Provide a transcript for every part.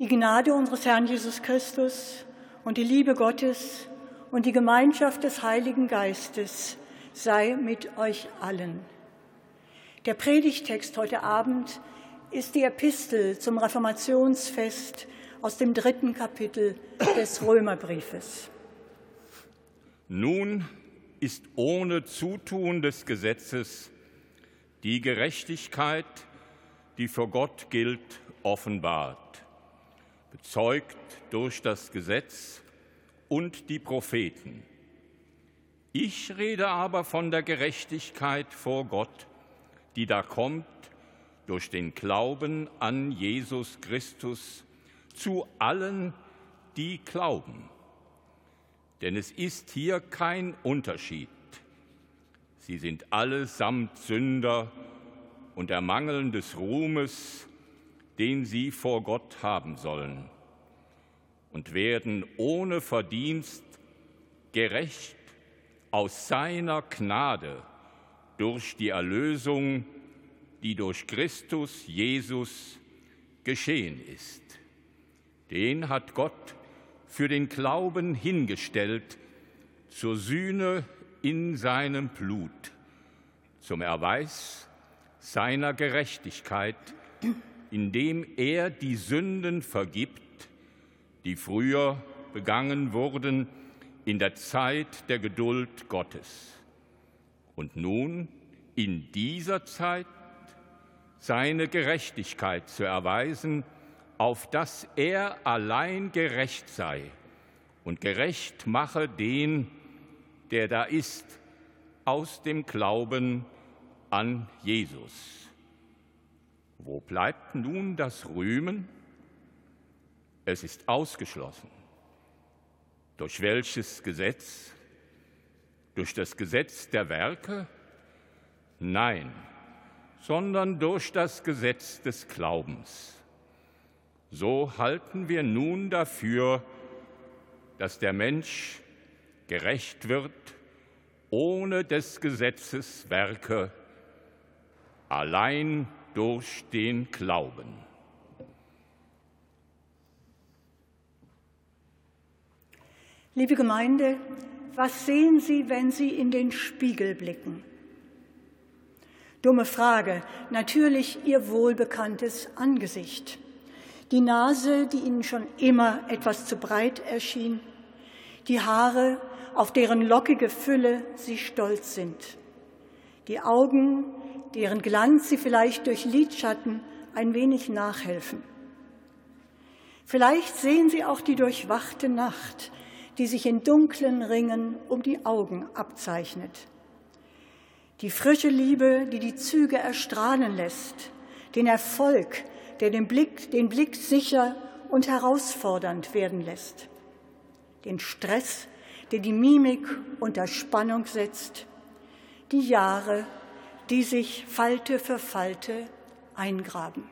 Die Gnade unseres Herrn Jesus Christus und die Liebe Gottes und die Gemeinschaft des Heiligen Geistes sei mit euch allen. Der Predigttext heute Abend ist die Epistel zum Reformationsfest aus dem 3. Kapitel des Römerbriefes. Nun ist ohne Zutun des Gesetzes die Gerechtigkeit, die vor Gott gilt, offenbart, bezeugt durch das Gesetz und die Propheten. Ich rede aber von der Gerechtigkeit vor Gott, die da kommt durch den Glauben an Jesus Christus zu allen, die glauben. Denn es ist hier kein Unterschied. Sie sind allesamt Sünder und ermangeln des Ruhmes, den sie vor Gott haben sollen, und werden ohne Verdienst gerecht aus seiner Gnade durch die Erlösung, die durch Christus Jesus geschehen ist. Den hat Gott für den Glauben hingestellt zur Sühne in seinem Blut, zum Erweis seiner Gerechtigkeit, indem er die Sünden vergibt, die früher begangen wurden in der Zeit der Geduld Gottes. Und nun in dieser Zeit seine Gerechtigkeit zu erweisen, auf dass er allein gerecht sei und gerecht mache den, der da ist, aus dem Glauben an Jesus. Wo bleibt nun das Rühmen? Es ist ausgeschlossen. Durch welches Gesetz? Durch das Gesetz der Werke? Nein, sondern durch das Gesetz des Glaubens. So halten wir nun dafür, dass der Mensch gerecht wird, ohne des Gesetzes Werke, allein durch den Glauben. Liebe Gemeinde, was sehen Sie, wenn Sie in den Spiegel blicken? Dumme Frage, natürlich Ihr wohlbekanntes Angesicht. Die Nase, die Ihnen schon immer etwas zu breit erschien, die Haare, auf deren lockige Fülle Sie stolz sind, die Augen, deren Glanz Sie vielleicht durch Lidschatten ein wenig nachhelfen. Vielleicht sehen Sie auch die durchwachte Nacht, die sich in dunklen Ringen um die Augen abzeichnet. Die frische Liebe, die die Züge erstrahlen lässt, den Erfolg, der den Blick sicher und herausfordernd werden lässt, den Stress, der die Mimik unter Spannung setzt, die Jahre, die sich Falte für Falte eingraben.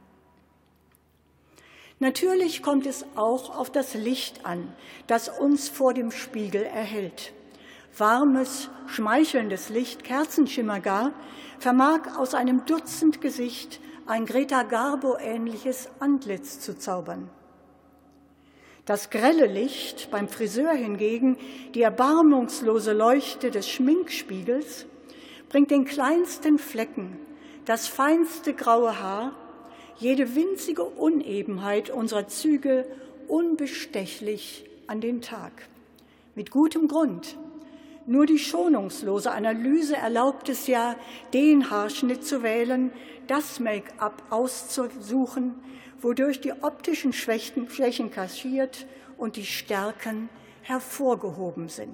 Natürlich kommt es auch auf das Licht an, das uns vor dem Spiegel erhält. Warmes, schmeichelndes Licht, Kerzenschimmer gar, vermag aus einem Dutzendgesicht ein Greta Garbo-ähnliches Antlitz zu zaubern. Das grelle Licht beim Friseur hingegen, die erbarmungslose Leuchte des Schminkspiegels, bringt den kleinsten Flecken, das feinste graue Haar, jede winzige Unebenheit unserer Züge unbestechlich an den Tag. Mit gutem Grund. Nur die schonungslose Analyse erlaubt es ja, den Haarschnitt zu wählen, das Make-up auszusuchen, wodurch die optischen Schwächen kaschiert und die Stärken hervorgehoben sind.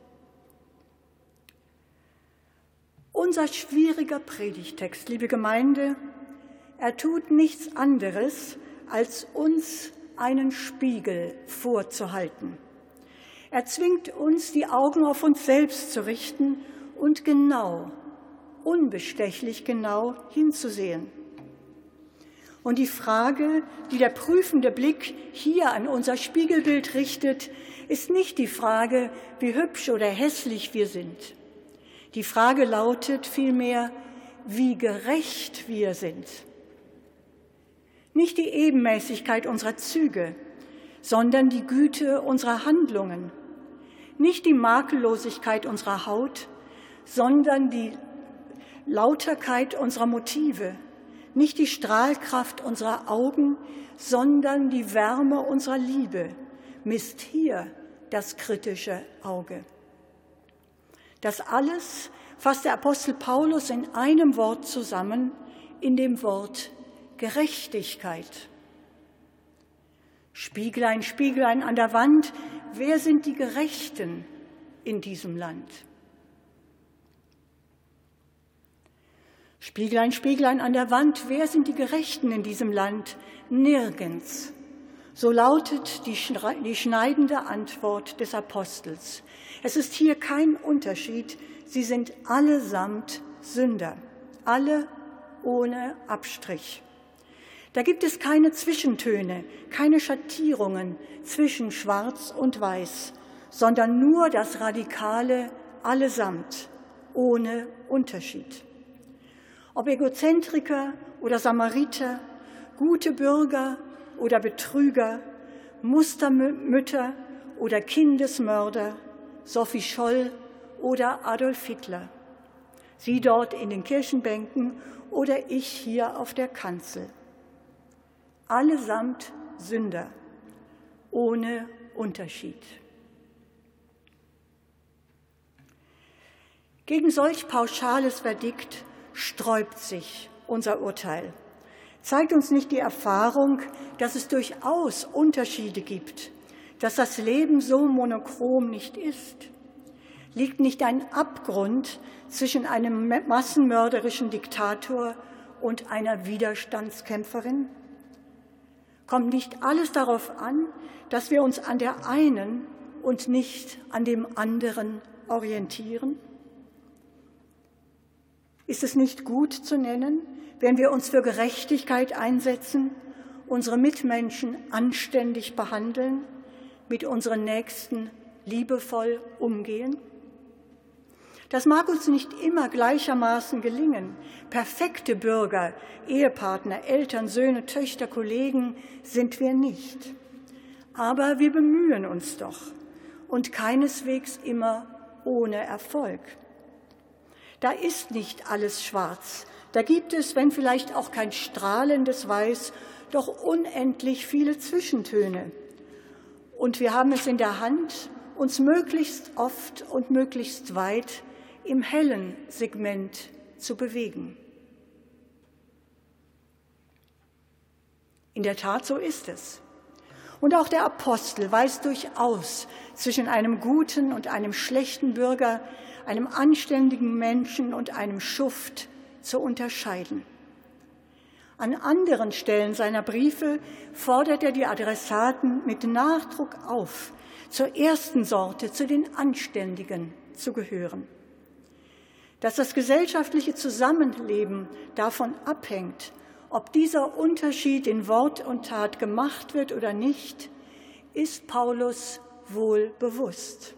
Unser schwieriger Predigtext, liebe Gemeinde, er tut nichts anderes, als uns einen Spiegel vorzuhalten. Er zwingt uns, die Augen auf uns selbst zu richten und genau, unbestechlich genau hinzusehen. Und die Frage, die der prüfende Blick hier an unser Spiegelbild richtet, ist nicht die Frage, wie hübsch oder hässlich wir sind. Die Frage lautet vielmehr, wie gerecht wir sind. nicht die Ebenmäßigkeit unserer Züge, sondern die Güte unserer Handlungen, nicht die Makellosigkeit unserer Haut, sondern die Lauterkeit unserer Motive, nicht die Strahlkraft unserer Augen, sondern die Wärme unserer Liebe, misst hier das kritische Auge. Das alles fasst der Apostel Paulus in einem Wort zusammen, in dem Wort Gerechtigkeit. Spieglein, Spieglein an der Wand, wer sind die Gerechten in diesem Land? Spieglein, Spieglein an der Wand, wer sind die Gerechten in diesem Land? Nirgends. So lautet die schneidende Antwort des Apostels. Es ist hier kein Unterschied, sie sind allesamt Sünder, alle ohne Abstrich. Da gibt es keine Zwischentöne, keine Schattierungen zwischen Schwarz und Weiß, sondern nur das radikale Allesamt, ohne Unterschied. Ob Egozentriker oder Samariter, gute Bürger oder Betrüger, Mustermütter oder Kindesmörder, Sophie Scholl oder Adolf Hitler. Sie dort in den Kirchenbänken oder ich hier auf der Kanzel. Allesamt Sünder, ohne Unterschied. Gegen solch pauschales Verdikt sträubt sich unser Urteil. Zeigt uns nicht die Erfahrung, dass es durchaus Unterschiede gibt, dass das Leben so monochrom nicht ist? Liegt nicht ein Abgrund zwischen einem massenmörderischen Diktator und einer Widerstandskämpferin? Kommt nicht alles darauf an, dass wir uns an der einen und nicht an dem anderen orientieren? Ist es nicht gut zu nennen, wenn wir uns für Gerechtigkeit einsetzen, unsere Mitmenschen anständig behandeln, mit unseren Nächsten liebevoll umgehen? Das mag uns nicht immer gleichermaßen gelingen. Perfekte Bürger, Ehepartner, Eltern, Söhne, Töchter, Kollegen sind wir nicht. Aber wir bemühen uns doch und keineswegs immer ohne Erfolg. Da ist nicht alles schwarz. Da gibt es, wenn vielleicht auch kein strahlendes Weiß, doch unendlich viele Zwischentöne. Und wir haben es in der Hand, uns möglichst oft und möglichst weit im hellen Segment zu bewegen. In der Tat, so ist es. Und auch der Apostel weiß durchaus zwischen einem guten und einem schlechten Bürger, einem anständigen Menschen und einem Schuft zu unterscheiden. An anderen Stellen seiner Briefe fordert er die Adressaten mit Nachdruck auf, zur ersten Sorte, zu den Anständigen zu gehören. Dass das gesellschaftliche Zusammenleben davon abhängt, ob dieser Unterschied in Wort und Tat gemacht wird oder nicht, ist Paulus wohl bewusst.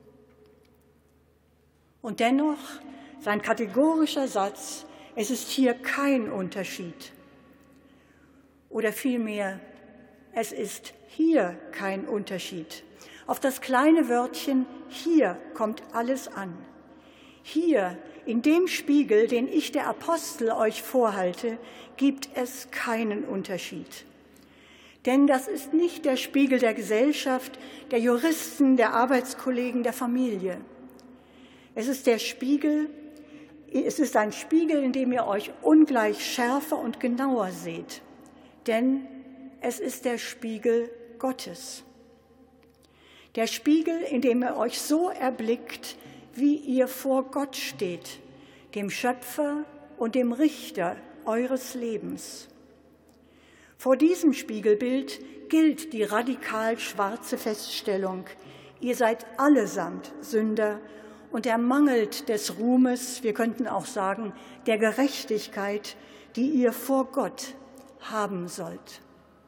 Und dennoch sein kategorischer Satz, es ist hier kein Unterschied. Oder vielmehr, es ist hier kein Unterschied. Auf das kleine Wörtchen hier kommt alles an. Hier, in dem Spiegel, den ich, der Apostel, euch vorhalte, gibt es keinen Unterschied. Denn das ist nicht der Spiegel der Gesellschaft, der Juristen, der Arbeitskollegen, der Familie. Es ist ein Spiegel, in dem ihr euch ungleich schärfer und genauer seht. Denn es ist der Spiegel Gottes. Der Spiegel, in dem ihr euch so erblickt, wie ihr vor Gott steht, dem Schöpfer und dem Richter eures Lebens. Vor diesem Spiegelbild gilt die radikal schwarze Feststellung, ihr seid allesamt Sünder und ermangelt des Ruhmes, wir könnten auch sagen, der Gerechtigkeit, die ihr vor Gott haben sollt.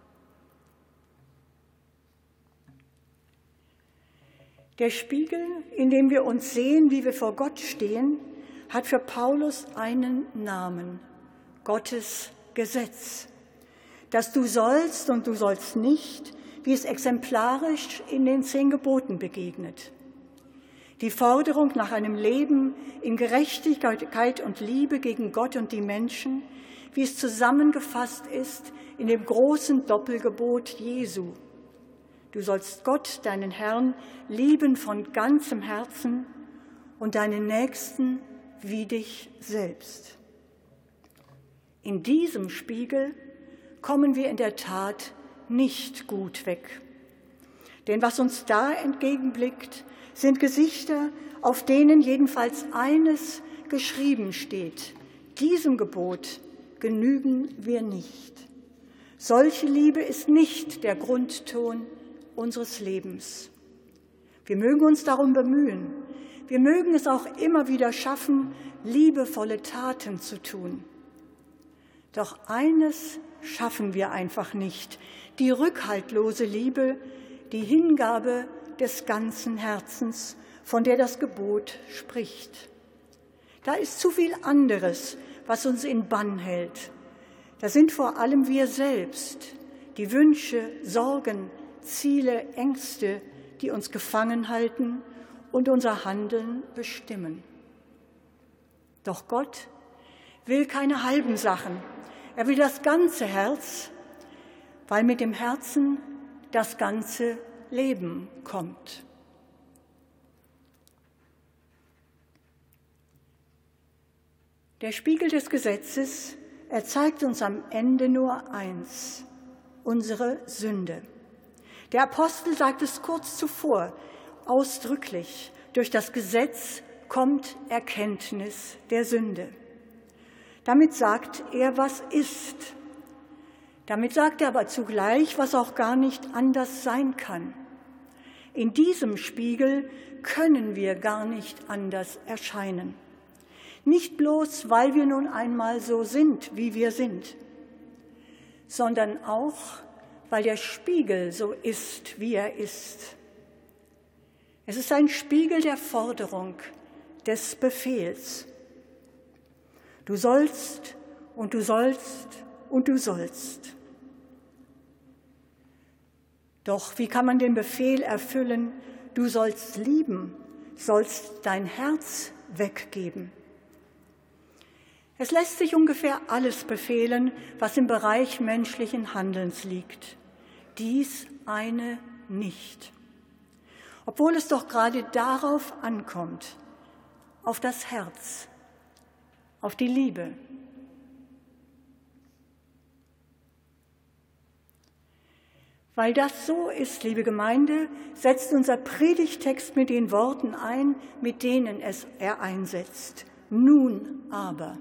Der Spiegel, in dem wir uns sehen, wie wir vor Gott stehen, hat für Paulus einen Namen: Gottes Gesetz. Das Du sollst und Du sollst nicht, wie es exemplarisch in den 10 Geboten begegnet. Die Forderung nach einem Leben in Gerechtigkeit und Liebe gegen Gott und die Menschen, wie es zusammengefasst ist in dem großen Doppelgebot Jesu. Du sollst Gott, deinen Herrn, lieben von ganzem Herzen und deinen Nächsten wie dich selbst. In diesem Spiegel kommen wir in der Tat nicht gut weg. Denn was uns da entgegenblickt, sind Gesichter, auf denen jedenfalls eines geschrieben steht: Diesem Gebot genügen wir nicht. Solche Liebe ist nicht der Grundton unseres Lebens. Wir mögen uns darum bemühen. Wir mögen es auch immer wieder schaffen, liebevolle Taten zu tun. Doch eines schaffen wir einfach nicht: die rückhaltlose Liebe, die Hingabe des ganzen Herzens, von der das Gebot spricht. Da ist zu viel anderes, was uns in Bann hält. Da sind vor allem wir selbst, die Wünsche, Sorgen, Ziele, Ängste, die uns gefangen halten und unser Handeln bestimmen. Doch Gott will keine halben Sachen. Er will das ganze Herz, weil mit dem Herzen das ganze Leben kommt. Der Spiegel des Gesetzes, er zeigt uns am Ende nur eins: unsere Sünde. Der Apostel sagt es kurz zuvor, ausdrücklich: Durch das Gesetz kommt Erkenntnis der Sünde. Damit sagt er, was ist. Damit sagt er aber zugleich, was auch gar nicht anders sein kann. In diesem Spiegel können wir gar nicht anders erscheinen. Nicht bloß, weil wir nun einmal so sind, wie wir sind, sondern auch, weil der Spiegel so ist, wie er ist. Es ist ein Spiegel der Forderung, des Befehls. Du sollst und du sollst und du sollst. Doch wie kann man den Befehl erfüllen? Du sollst lieben, sollst dein Herz weggeben. Es lässt sich ungefähr alles befehlen, was im Bereich menschlichen Handelns liegt. Dies eine nicht. Obwohl es doch gerade darauf ankommt, auf das Herz, auf die Liebe. Weil das so ist, liebe Gemeinde, setzt unser Predigtext mit den Worten ein, mit denen er einsetzt. Nun aber.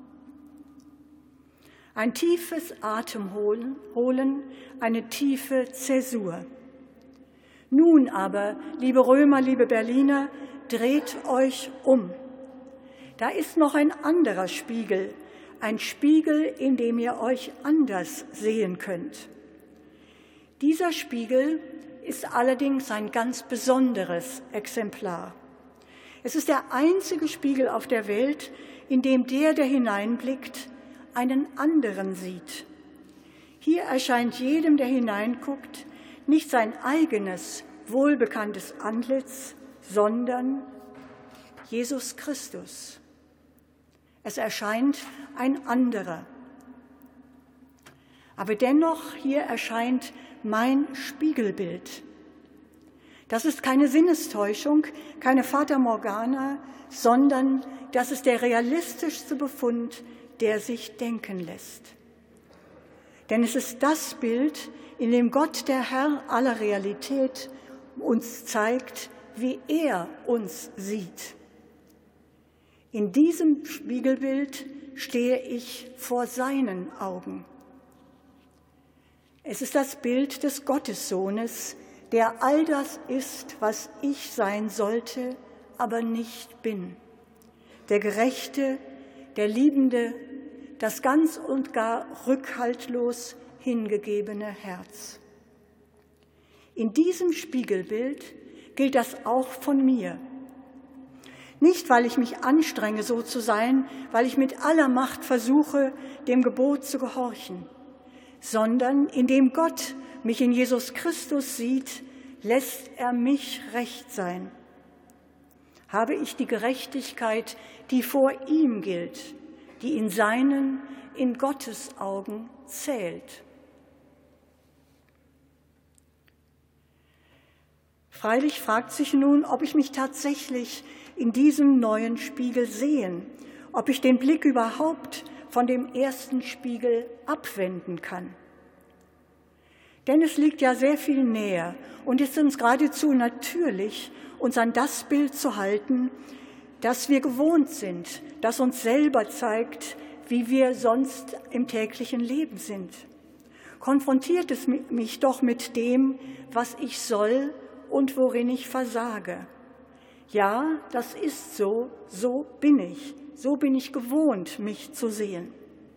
Ein tiefes Atemholen, eine tiefe Zäsur. Nun aber, liebe Römer, liebe Berliner, dreht euch um. Da ist noch ein anderer Spiegel, ein Spiegel, in dem ihr euch anders sehen könnt. Dieser Spiegel ist allerdings ein ganz besonderes Exemplar. Es ist der einzige Spiegel auf der Welt, in dem der hineinblickt, einen anderen sieht. Hier erscheint jedem, der hineinguckt, nicht sein eigenes, wohlbekanntes Antlitz, sondern Jesus Christus. Es erscheint ein anderer. Aber dennoch, hier erscheint mein Spiegelbild. Das ist keine Sinnestäuschung, keine Fata Morgana, sondern das ist der realistischste Befund, der sich denken lässt. Denn es ist das Bild, in dem Gott, der Herr aller Realität, uns zeigt, wie er uns sieht. In diesem Spiegelbild stehe ich vor seinen Augen. Es ist das Bild des Gottessohnes, der all das ist, was ich sein sollte, aber nicht bin. Der Gerechte, der Liebende, das ganz und gar rückhaltlos hingegebene Herz. In diesem Spiegelbild gilt das auch von mir. Nicht, weil ich mich anstrenge, so zu sein, weil ich mit aller Macht versuche, dem Gebot zu gehorchen, sondern indem Gott mich in Jesus Christus sieht, lässt er mich recht sein. Habe ich die Gerechtigkeit, die vor ihm gilt, die in Gottes Augen zählt. Freilich fragt sich nun, ob ich mich tatsächlich in diesem neuen Spiegel sehen, ob ich den Blick überhaupt von dem ersten Spiegel abwenden kann. Denn es liegt ja sehr viel näher und ist uns geradezu natürlich, uns an das Bild zu halten, das wir gewohnt sind, das uns selber zeigt, wie wir sonst im täglichen Leben sind. Konfrontiert es mich doch mit dem, was ich soll und worin ich versage. Ja, das ist so, so bin ich gewohnt, mich zu sehen.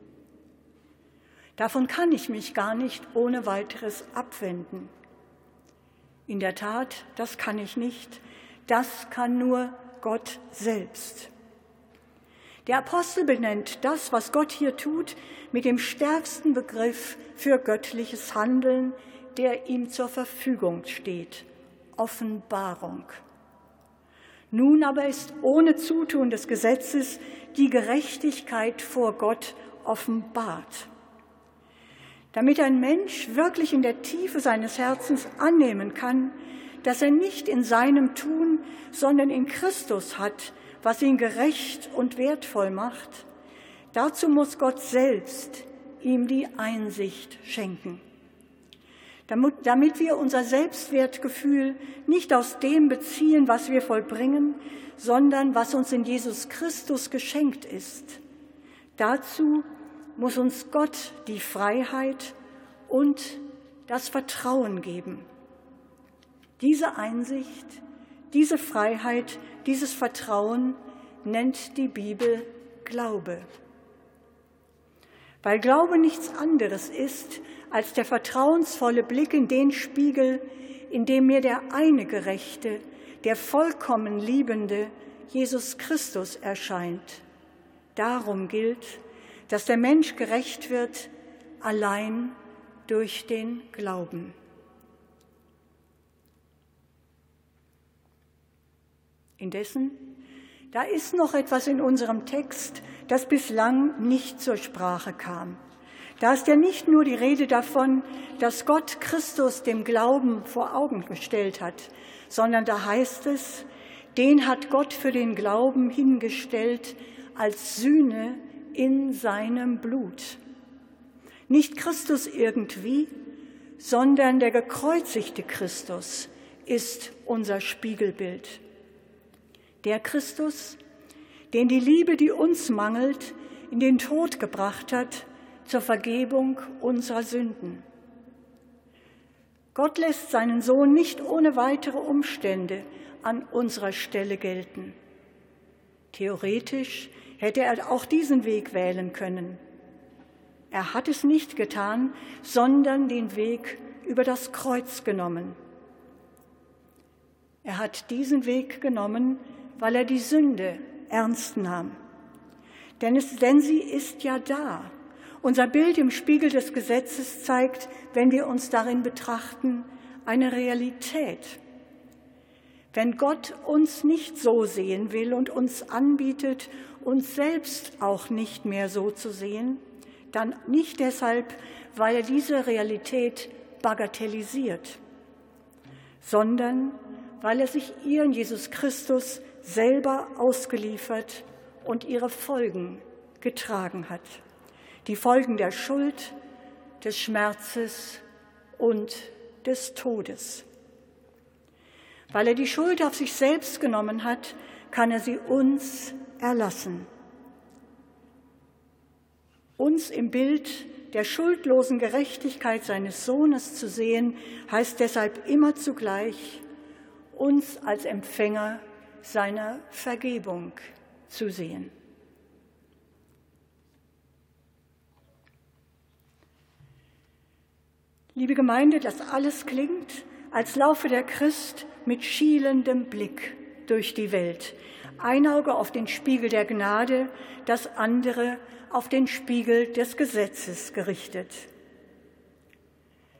Davon kann ich mich gar nicht ohne weiteres abwenden. In der Tat, das kann ich nicht, das kann nur Gott selbst. Der Apostel benennt das, was Gott hier tut, mit dem stärksten Begriff für göttliches Handeln, der ihm zur Verfügung steht: Offenbarung. Nun aber ist ohne Zutun des Gesetzes die Gerechtigkeit vor Gott offenbart. Damit ein Mensch wirklich in der Tiefe seines Herzens annehmen kann, dass er nicht in seinem Tun, sondern in Christus hat, was ihn gerecht und wertvoll macht, dazu muss Gott selbst ihm die Einsicht schenken. Damit wir unser Selbstwertgefühl nicht aus dem beziehen, was wir vollbringen, sondern was uns in Jesus Christus geschenkt ist. Dazu muss uns Gott die Freiheit und das Vertrauen geben. Diese Einsicht, diese Freiheit, dieses Vertrauen nennt die Bibel Glaube. Weil Glaube nichts anderes ist als der vertrauensvolle Blick in den Spiegel, in dem mir der eine Gerechte, der vollkommen Liebende, Jesus Christus erscheint. Darum gilt, dass der Mensch gerecht wird, allein durch den Glauben. Indessen, da ist noch etwas in unserem Text, das bislang nicht zur Sprache kam. Da ist ja nicht nur die Rede davon, dass Gott Christus dem Glauben vor Augen gestellt hat, sondern da heißt es, den hat Gott für den Glauben hingestellt als Sühne in seinem Blut. Nicht Christus irgendwie, sondern der gekreuzigte Christus ist unser Spiegelbild. Der Christus, den die Liebe, die uns mangelt, in den Tod gebracht hat, zur Vergebung unserer Sünden. Gott lässt seinen Sohn nicht ohne weitere Umstände an unserer Stelle gelten. Theoretisch hätte er auch diesen Weg wählen können. Er hat es nicht getan, sondern den Weg über das Kreuz genommen. Er hat diesen Weg genommen, weil er die Sünde ernst nahm. Denn sie ist ja da. Unser Bild im Spiegel des Gesetzes zeigt, wenn wir uns darin betrachten, eine Realität. Wenn Gott uns nicht so sehen will und uns anbietet, uns selbst auch nicht mehr so zu sehen, dann nicht deshalb, weil er diese Realität bagatellisiert, sondern weil er sich ihr in Jesus Christus selber ausgeliefert und ihre Folgen getragen hat. Die Folgen der Schuld, des Schmerzes und des Todes. Weil er die Schuld auf sich selbst genommen hat, kann er sie uns erlassen. Uns im Bild der schuldlosen Gerechtigkeit seines Sohnes zu sehen, heißt deshalb immer zugleich, uns als Empfänger seiner Vergebung zu sehen. Liebe Gemeinde, das alles klingt, als laufe der Christ mit schielendem Blick durch die Welt. Ein Auge auf den Spiegel der Gnade, das andere auf den Spiegel des Gesetzes gerichtet.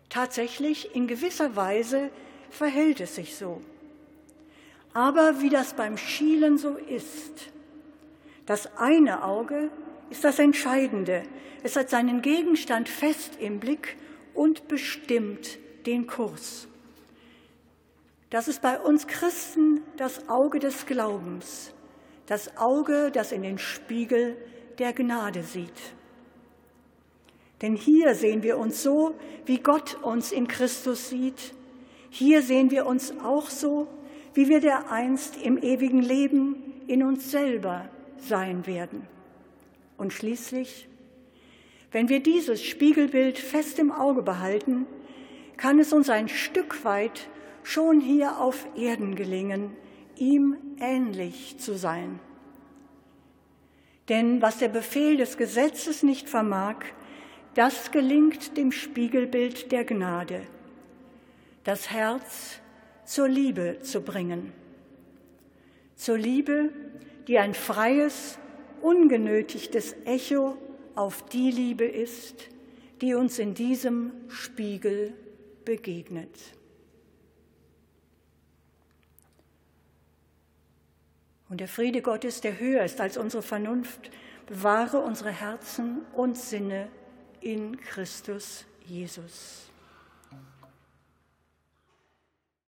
Tatsächlich, in gewisser Weise verhält es sich so. Aber wie das beim Schielen so ist, das eine Auge ist das Entscheidende. Es hat seinen Gegenstand fest im Blick und bestimmt den Kurs. Das ist bei uns Christen das Auge des Glaubens, das Auge, das in den Spiegel der Gnade sieht. Denn hier sehen wir uns so, wie Gott uns in Christus sieht. Hier sehen wir uns auch so, wie wir dereinst im ewigen Leben in uns selber sein werden. Und schließlich, wenn wir dieses Spiegelbild fest im Auge behalten, kann es uns ein Stück weit schon hier auf Erden gelingen, ihm ähnlich zu sein. Denn was der Befehl des Gesetzes nicht vermag, das gelingt dem Spiegelbild der Gnade, das Herz zur Liebe zu bringen. Zur Liebe, die ein freies, ungenötigtes Echo auf die Liebe ist, die uns in diesem Spiegel begegnet. Und der Friede Gottes, der höher ist als unsere Vernunft, bewahre unsere Herzen und Sinne in Christus Jesus.